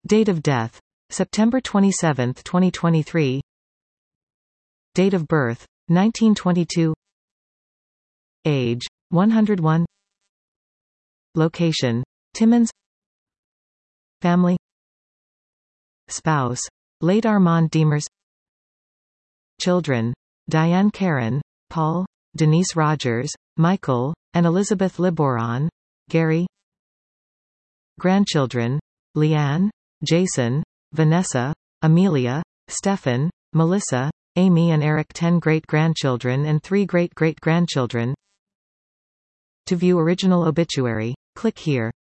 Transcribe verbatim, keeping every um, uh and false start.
Date of death: September twenty-seventh, twenty twenty-three. Date of birth: nineteen twenty-two. Age: one hundred one. Location: Timmins. Family. Spouse: late Armand Diemers. Children: Diane Karen, Paul, Denise Rogers, Michael, and Elizabeth Liboron. Gary. Grandchildren: Leanne, Jason, Vanessa, Amelia, Stefan, Melissa, Amy and Eric. ten great-grandchildren and three great-great-grandchildren. To view original obituary, click here.